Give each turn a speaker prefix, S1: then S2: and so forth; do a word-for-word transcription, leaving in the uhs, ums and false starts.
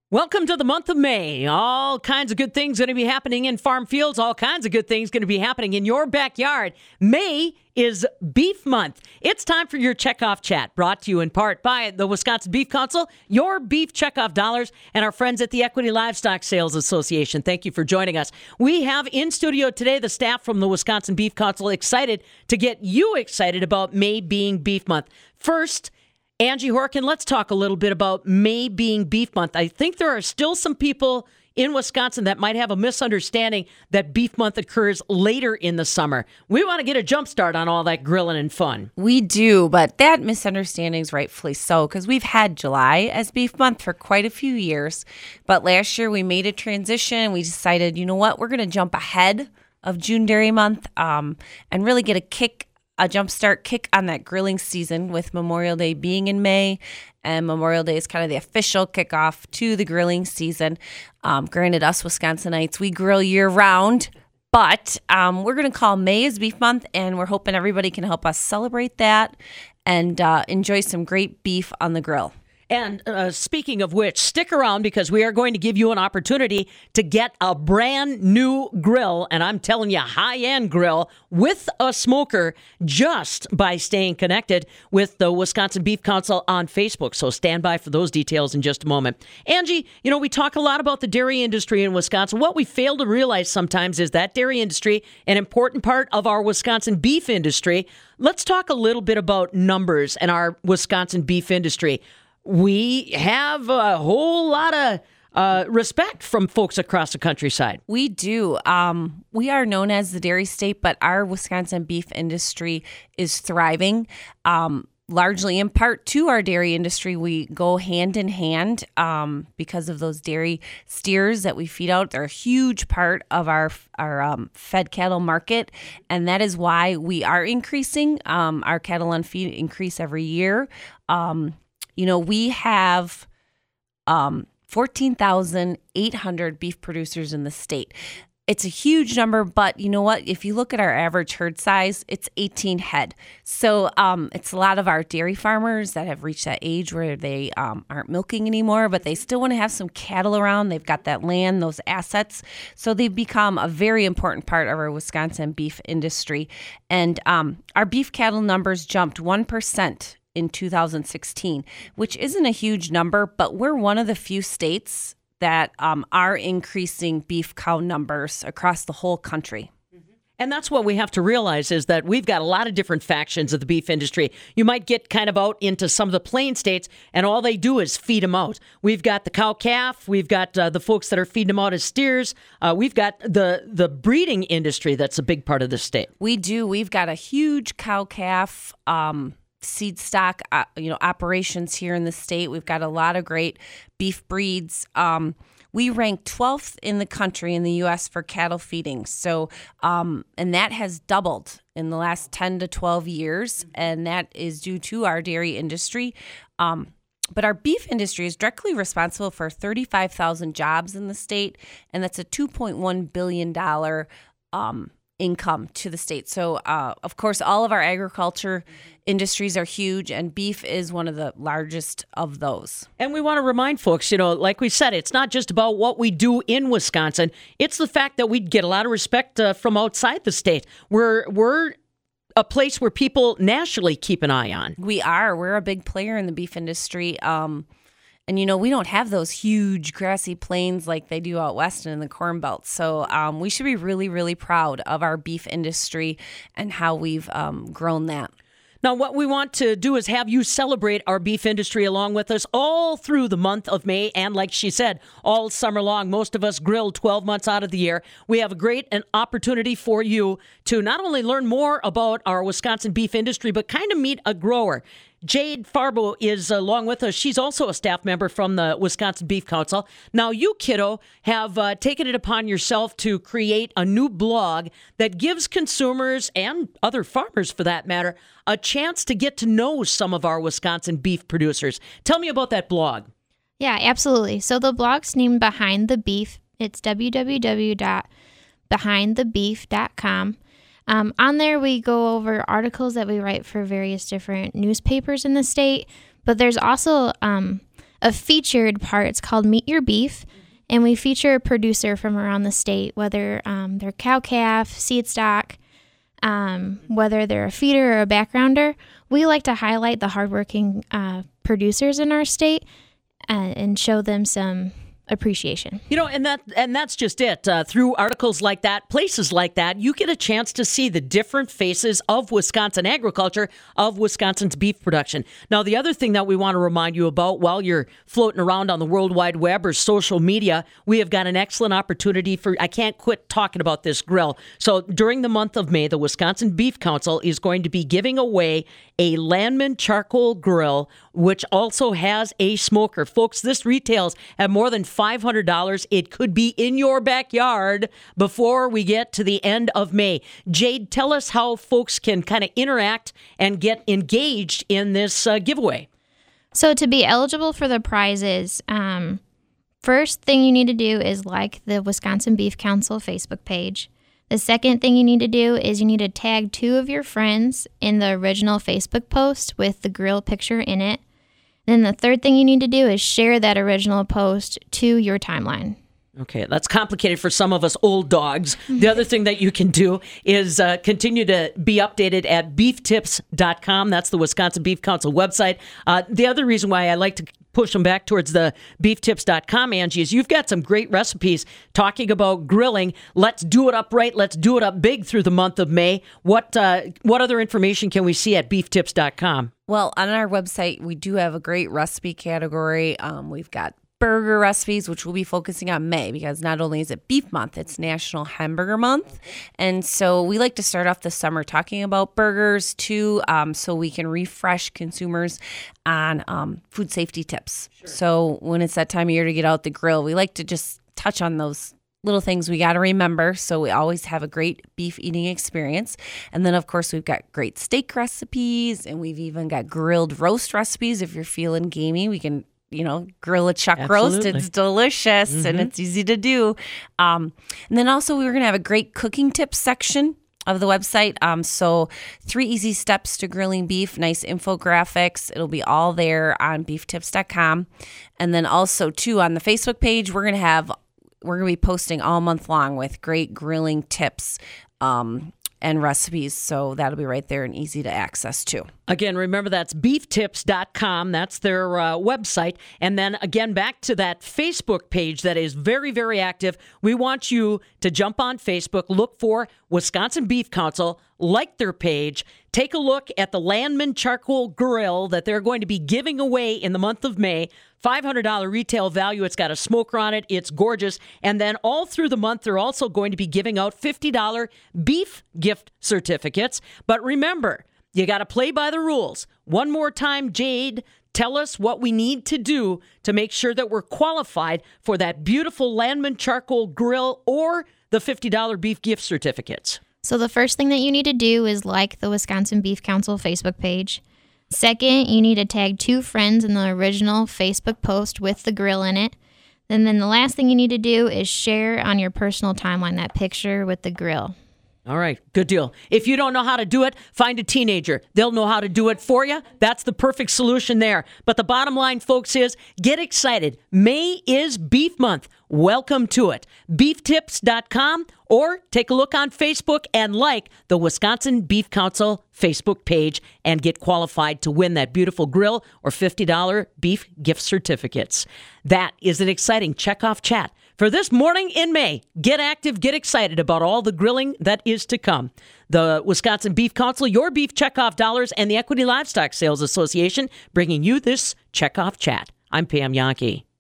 S1: Welcome to the month of May. All kinds of good things going to be happening in farm fields. All kinds of good things going to be happening in your backyard. May is Beef Month. It's time for your Checkoff Chat, brought to you in part by the Wisconsin Beef Council, your beef checkoff dollars, and our friends at the Equity Livestock Sales Association. Thank you for joining us. We have in studio today the staff from the Wisconsin Beef Council, excited to get you excited about May being Beef Month. First, Angie Horkin, let's talk a little bit about May being Beef Month. I think there are still some people in Wisconsin that might have a misunderstanding that Beef Month occurs later in the summer. We want to get a jump start on all that grilling and fun.
S2: We do, but that misunderstanding is rightfully so, because we've had July as Beef Month for quite a few years. But last year we made a transition. We decided, you know what, we're going to jump ahead of June Dairy Month um, and really get a kick a jumpstart kick on that grilling season, with Memorial Day being in May, and Memorial Day is kind of the official kickoff to the grilling season. Um, granted, us Wisconsinites, we grill year round, but um, we're going to call May as Beef Month, and we're hoping everybody can help us celebrate that and uh, enjoy some great beef on the grill.
S1: And uh, speaking of which, stick around, because we are going to give you an opportunity to get a brand new grill, and I'm telling you, high-end grill with a smoker, just by staying connected with the Wisconsin Beef Council on Facebook. So stand by for those details in just a moment. Angie, you know, we talk a lot about the dairy industry in Wisconsin. What we fail to realize sometimes is that dairy industry, an important part of our Wisconsin beef industry. Let's talk a little bit about numbers and our Wisconsin beef industry. We have a whole lot of uh, respect from folks across the countryside.
S2: We do. Um, we are known as the dairy state, but our Wisconsin beef industry is thriving, um, largely in part to our dairy industry. We go hand in hand um, because of those dairy steers that we feed out. They're a huge part of our our um, fed cattle market, and that is why we are increasing. Um, our cattle on feed increase every year. Um, You know, we have um, fourteen thousand eight hundred beef producers in the state. It's a huge number, but you know what? If you look at our average herd size, it's eighteen head. So um, it's a lot of our dairy farmers that have reached that age where they um, aren't milking anymore, but they still want to have some cattle around. They've got that land, those assets. So they've become a very important part of our Wisconsin beef industry. And um, our beef cattle numbers jumped one percent in two thousand sixteen, which isn't a huge number, but we're one of the few states that um, are increasing beef cow numbers across the whole country.
S1: And that's what we have to realize, is that we've got a lot of different factions of the beef industry. You might get kind of out into some of the plain states, and all they do is feed them out. We've got the cow-calf. We've got uh, the folks that are feeding them out as steers. Uh, we've got the, the breeding industry that's a big part of the state.
S2: We do. We've got a huge cow-calf um seed stock, uh, you know, operations here in the state. We've got a lot of great beef breeds. Um, we rank twelfth in the country in the U S for cattle feeding. So, um, and that has doubled in the last ten to twelve years. And that is due to our dairy industry. Um, but our beef industry is directly responsible for thirty-five thousand jobs in the state. And that's a two point one billion dollars um income to the state. So, uh, of course, all of our agriculture industries are huge, and beef is one of the largest of those.
S1: And we want to remind folks, you know, like we said, it's not just about what we do in Wisconsin. It's the fact that we get a lot of respect uh, from outside the state. We're we're a place where people nationally keep an eye on.
S2: We are. We're a big player in the beef industry. Um, And, you know, we don't have those huge grassy plains like they do out west and in the Corn Belt. So um, we should be really, really proud of our beef industry and how we've um, grown that.
S1: Now, what we want to do is have you celebrate our beef industry along with us all through the month of May. And like she said, all summer long. Most of us grill twelve months out of the year. We have a great an opportunity for you to not only learn more about our Wisconsin beef industry, but kind of meet a grower. Jade Farbo is along with us. She's also a staff member from the Wisconsin Beef Council. Now, you, kiddo, have uh, taken it upon yourself to create a new blog that gives consumers, and other farmers for that matter, a chance to get to know some of our Wisconsin beef producers. Tell me about that blog.
S3: Yeah, absolutely. So the blog's named Behind the Beef. It's w w w dot behind the beef dot com. Um, on there, we go over articles that we write for various different newspapers in the state, but there's also um, a featured part. It's called Meet Your Beef. And we feature a producer from around the state, whether um, they're cow-calf, seed stock, um, whether they're a feeder or a backgrounder. We like to highlight the hardworking uh, producers in our state uh, and show them some appreciation.
S1: You know, and that and that's just it. Uh, through articles like that, places like that, you get a chance to see the different faces of Wisconsin agriculture, of Wisconsin's beef production. Now, the other thing that we want to remind you about while you're floating around on the World Wide Web or social media, we have got an excellent opportunity for, I can't quit talking about this grill. So during the month of May, the Wisconsin Beef Council is going to be giving away a Landman charcoal grill, which also has a smoker. Folks, this retails at more than five hundred dollars. It could be in your backyard before we get to the end of May. Jade, tell us how folks can kind of interact and get engaged in this uh, giveaway.
S3: So to be eligible for the prizes, um, first thing you need to do is like the Wisconsin Beef Council Facebook page. The second thing you need to do is you need to tag two of your friends in the original Facebook post with the grill picture in it. Then the third thing you need to do is share that original post to your timeline.
S1: Okay, that's complicated for some of us old dogs. The other thing that you can do is uh, continue to be updated at beef tips dot com. That's the Wisconsin Beef Council website. Uh, the other reason why I like to push them back towards the beef tips dot com, Angie, is you've got some great recipes talking about grilling. Let's do it up right. Let's do it up big through the month of May. What uh, what other information can we see at beef tips dot com?
S2: Well, on our website, we do have a great recipe category. Um, we've got burger recipes, which we'll be focusing on May, because not only is it Beef Month, it's National Hamburger Month. And so we like to start off the summer talking about burgers too, um, so we can refresh consumers on um, food safety tips. Sure. So when it's that time of year to get out the grill, we like to just touch on those little things we got to remember, so we always have a great beef eating experience. And then, of course, we've got great steak recipes, and we've even got grilled roast recipes. If you're feeling gamey, we can, you know, grill a chuck
S1: Absolutely.
S2: roast. It's delicious, mm-hmm. and it's easy to do. Um, and then also, we're going to have a great cooking tips section of the website. Um, so three easy steps to grilling beef, nice infographics. It'll be all there on beef tips dot com. And then also, too, on the Facebook page, we're going to have We're going to be posting all month long with great grilling tips um, and recipes. So that'll be right there and easy to access too.
S1: Again, remember that's beef tips dot com. That's their uh, website. And then again, back to that Facebook page that is very, very active. We want you to jump on Facebook, look for Wisconsin Beef Council, like their page, take a look at the Landman Charcoal Grill that they're going to be giving away in the month of May. five hundred dollars retail value. It's got a smoker on it. It's gorgeous. And then all through the month, they're also going to be giving out fifty dollars beef gift certificates. But remember, you got to play by the rules. One more time, Jade, tell us what we need to do to make sure that we're qualified for that beautiful Landman Charcoal Grill or the fifty dollars beef gift certificates.
S3: So the first thing that you need to do is like the Wisconsin Beef Council Facebook page. Second, you need to tag two friends in the original Facebook post with the grill in it. And then the last thing you need to do is share on your personal timeline that picture with the grill.
S1: All right, good deal. If you don't know how to do it, find a teenager. They'll know how to do it for you. That's the perfect solution there. But the bottom line, folks, is get excited. May is Beef Month. Welcome to it. beef tips dot com, or take a look on Facebook and like the Wisconsin Beef Council Facebook page and get qualified to win that beautiful grill or fifty dollars beef gift certificates. That is an exciting checkoff chat for this morning in May. Get active, get excited about all the grilling that is to come. The Wisconsin Beef Council, your beef checkoff dollars, and the Equity Livestock Sales Association bringing you this checkoff chat. I'm Pam Yankee.